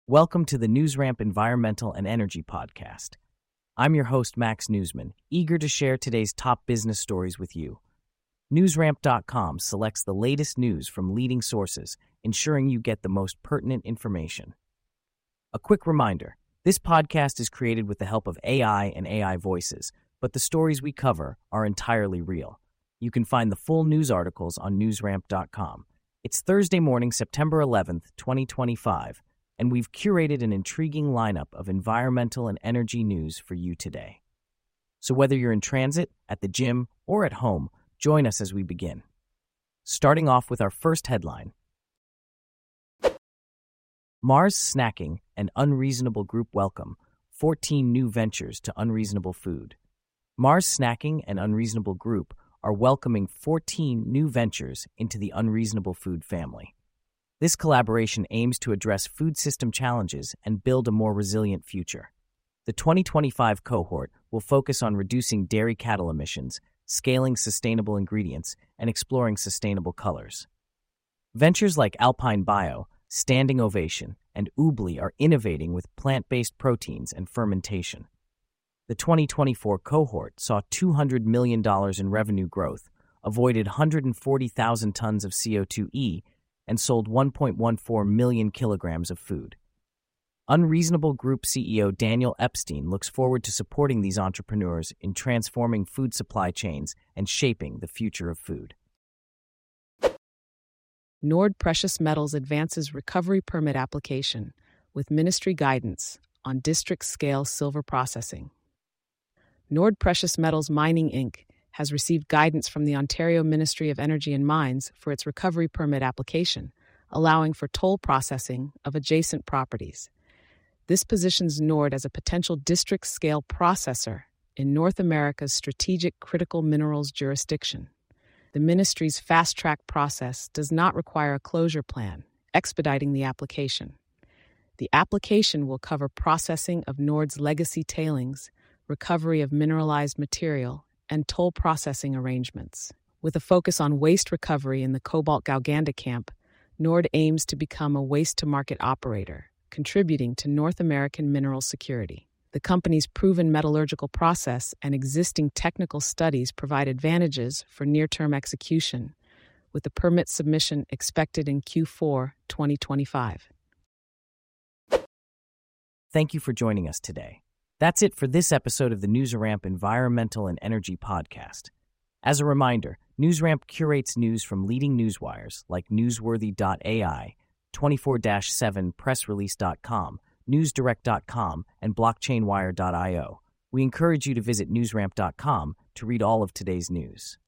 Welcome to the NewsRamp Environmental and Energy Podcast. I'm your host, Max Newsman, eager to share today's top business stories with you. NewsRamp.com selects the latest news from leading sources, ensuring you get the most pertinent information. A quick reminder, this podcast is created with the help of AI and AI voices, but the stories we cover are entirely real. You can find the full news articles on NewsRamp.com. It's Thursday morning, September 11th, 2025, and we've curated an intriguing lineup of environmental and energy news for you today. So whether you're in transit, at the gym, or at home, join us as we begin. Starting off with our first headline. Mars Snacking and Unreasonable Group welcome 14 new ventures to Unreasonable Food. Mars Snacking and Unreasonable Group are welcoming 14 new ventures into the Unreasonable Food family. This collaboration aims to address food system challenges and build a more resilient future. The 2025 cohort will focus on reducing dairy cattle emissions, scaling sustainable ingredients, and exploring sustainable colors. Ventures like Alpine Bio, Standing Ovation, and Oobly are innovating with plant-based proteins and fermentation. The 2024 cohort saw $200 million in revenue growth, avoided 140,000 tons of CO2e, and sold 1.14 million kilograms of food. Unreasonable Group CEO Daniel Epstein looks forward to supporting these entrepreneurs in transforming food supply chains and shaping the future of food. Nord Precious Metals advances recovery permit application with ministry guidance on district-scale silver processing. Nord Precious Metals Mining Inc. has received guidance from the Ontario Ministry of Energy and Mines for its recovery permit application, allowing for toll processing of adjacent properties. This positions Nord as a potential district-scale processor in North America's strategic critical minerals jurisdiction. The ministry's fast-track process does not require a closure plan, expediting the application. The application will cover processing of Nord's legacy tailings, recovery of mineralized material, and toll processing arrangements. With a focus on waste recovery in the Cobalt-Gauganda camp, Nord aims to become a waste-to-market operator, contributing to North American mineral security. The company's proven metallurgical process and existing technical studies provide advantages for near-term execution, with the permit submission expected in Q4 2025. Thank you for joining us today. That's it for this episode of the NewsRamp Environmental and Energy Podcast. As a reminder, NewsRamp curates news from leading newswires like Newsworthy.ai, 24/7pressrelease.com, newsdirect.com, and blockchainwire.io. We encourage you to visit newsramp.com to read all of today's news.